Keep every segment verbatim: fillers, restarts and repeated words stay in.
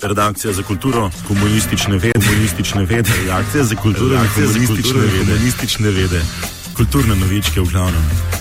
Redakcija za kulturo, komunistične vede, komunistične vede, redakcija za kulturo, redakcija za komunistične vede, komunistične vede, kulturne novičke v glavnem.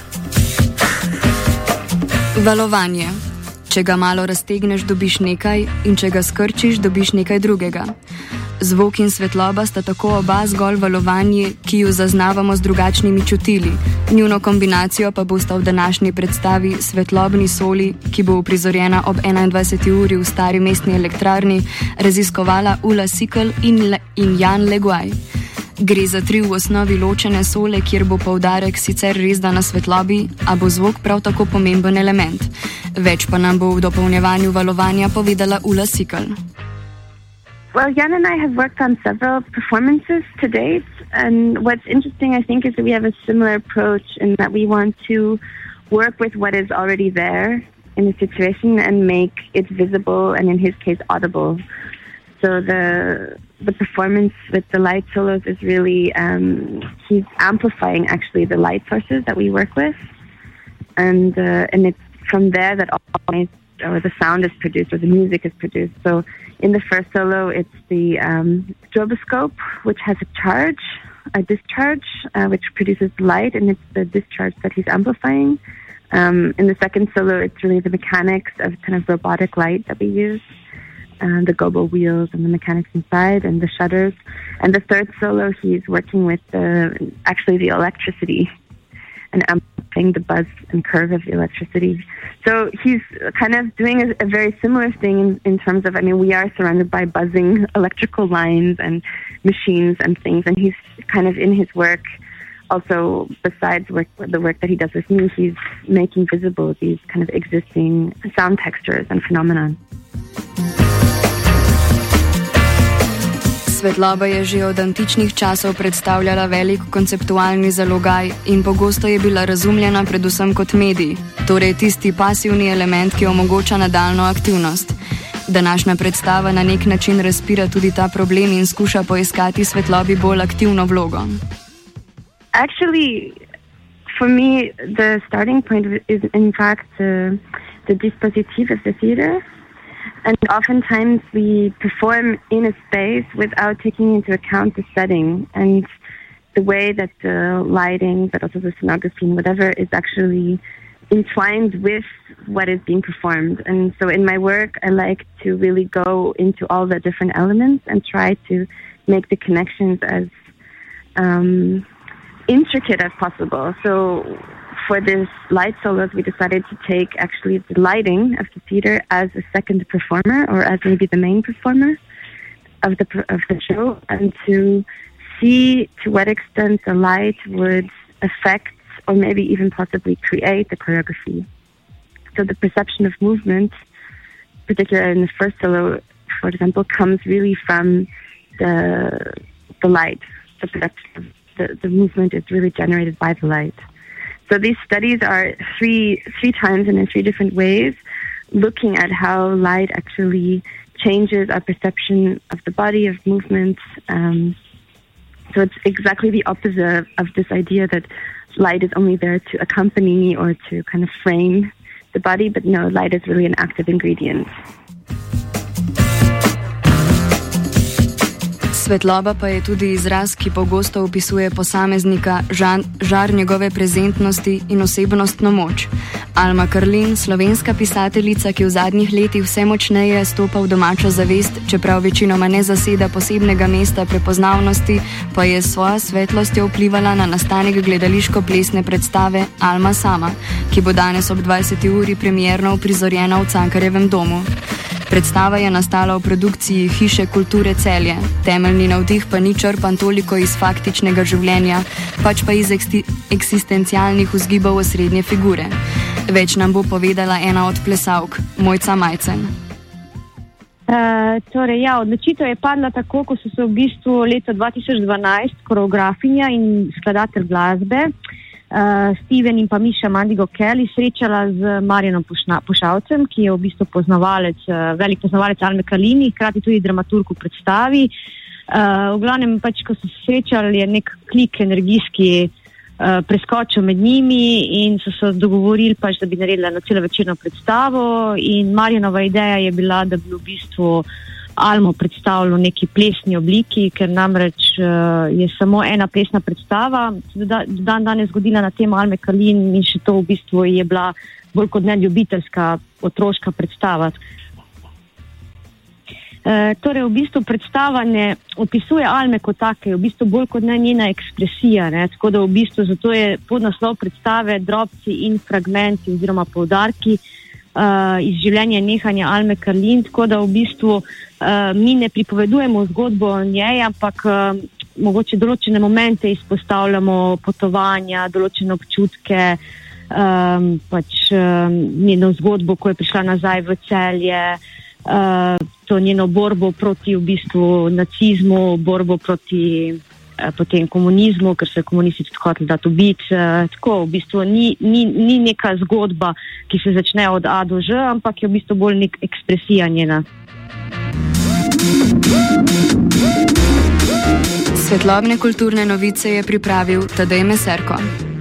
Valovanje. Če ga malo raztegneš, dobiš nekaj, in če ga skrčiš, dobiš nekaj drugega. Zvok in svetloba sta tako oba zgolj valovanje, ki ju zaznavamo z drugačnimi čutili. Njuno kombinacijo pa bosta v današnji predstavi Svetlobni soli, ki bo uprizorjena ob enaindvajseti uri v Stari mestni elektrarni, raziskovala Ula Sikl in, Le- in Jan Leguaj. Gre za tri v osnovi ločene sole, kjer bo poudarek sicer resda na svetlobi, a bo zvok prav tako pomemben element. Več pa nam bo v dopolnjevanju valovanja povedala Ula Sikl. Well, Jan and I have worked on several performances to date, and what's interesting, I think, is that we have a similar approach in that we want to work with what is already there in the situation and make it visible and, in his case, audible. So the the performance with the light solos is really, um, he's amplifying actually the light sources that we work with, and uh, and it's from there that all or the sound is produced or the music is produced. So in the first solo, it's the um, stroboscope, which has a charge, a discharge, uh, which produces light, and it's the discharge that he's amplifying. Um, in the second solo, it's really the mechanics of kind of robotic light that we use, uh, the gobo wheels and the mechanics inside and the shutters. And the third solo, he's working with the, actually the electricity and amplifying the buzz and curve of the electricity. So he's kind of doing a, a very similar thing in, in terms of, I mean, we are surrounded by buzzing electrical lines and machines and things, and he's kind of in his work, also besides work, the work that he does with me, he's making visible these kind of existing sound textures and phenomena. Svetloba je že od antičnih časov predstavljala velik konceptualni zalogaj in pogosto je bila razumljena predvsem kot medij, torej tisti pasivni element, ki omogoča nadaljno aktivnost. Današnja predstava na nek način razpira tudi ta problem in skuša poiskati svetlobi bolj aktivno vlogo. Actually, for me, the starting point is in fact uh, the dispositif of the theater. And oftentimes we perform in a space without taking into account the setting and the way that the lighting, but also the scenography and whatever is actually entwined with what is being performed. And so in my work, I like to really go into all the different elements and try to make the connections as um, intricate as possible. So for this light solos, we decided to take actually the lighting of the theater as a second performer, or as maybe the main performer of the of the show, and to see to what extent the light would affect or maybe even possibly create the choreography. So the perception of movement, particularly in the first solo, for example, comes really from the the light. The production, the, the movement is really generated by the light. So these studies are three three times and in three different ways, looking at how light actually changes our perception of the body, of movement. Um, so it's exactly the opposite of this idea that light is only there to accompany or to kind of frame the body, but no, light is really an active ingredient. Svetloba pa je tudi izraz, ki pogosto opisuje posameznika, žan, žar njegove prezentnosti in osebnostno moč. Alma Karlin, slovenska pisateljica, ki v zadnjih letih vse močneje stopa v domačo zavest, čeprav večinoma ne zaseda posebnega mesta prepoznavnosti, pa je s svojo svetlostjo vplivala na nastanek gledališko-plesne predstave Alma sama, ki bo danes ob dvajseti uri premierno uprizorjena v Cankarjevem domu. Predstava je nastala v produkciji Hiše kulture Celje. Temeljni navdih pa ni črpan toliko iz faktičnega življenja, pač pa iz eksti- eksistencialnih vzgibov osrednje figure. Več nam bo povedala ena od plesavk, Mojca Majcen. Uh, torej, ja, odločitev je padla tako, ko so se v bistvu leta dva tisoč dvanajst koreografinja in skladatelj glasbe Uh, Steven in pa Miša Mandigo Kelly srečala z Marjanom Pušavcem, ki je v bistvu poznavalec, uh, velik poznavalec Alme Karlin, hkrati tudi dramaturg v predstavi. Uh, v glavnem, pač, ko so se srečali, je nek klik energijski uh, preskočil med njimi in so se dogovorili, pač, da bi naredila na celo večerno predstavo. In Marjanova ideja je bila, da bi v bistvu Almo predstavljal v neki plesni obliki, ker namreč uh, je samo ena plesna predstava, da, dan danes zgodila na tem Alme Karlin in še to v bistvu je bila bolj kot ne ljubiteljska otroška predstava. E, torej v bistvu predstava ne opisuje Alme kot take, v bistvu bolj kot ne njena ekspresija, ne? Tako da v bistvu zato je podnaslov predstave drobci in fragmenti oziroma poudarki uh, iz življenja nehanja Alme Karlin, tako da v bistvu uh, mi ne pripovedujemo zgodbo o njej, ampak uh, mogoče določene momente izpostavljamo, potovanja, določene občutke, um, pač um, njeno zgodbo, ko je prišla nazaj v Celje, Uh, to njeno borbo proti v bistvu nacizmu, borbo proti uh, potem komunizmu, ker so komunisti tudi hoteli dati ubiti. Uh, tako v bistvu ni, ni, ni neka zgodba, ki se začne od A do Ž, ampak je v bistvu bolj nek ekspresija njena. Svetlobne kulturne novice je pripravil Tadej Meserko.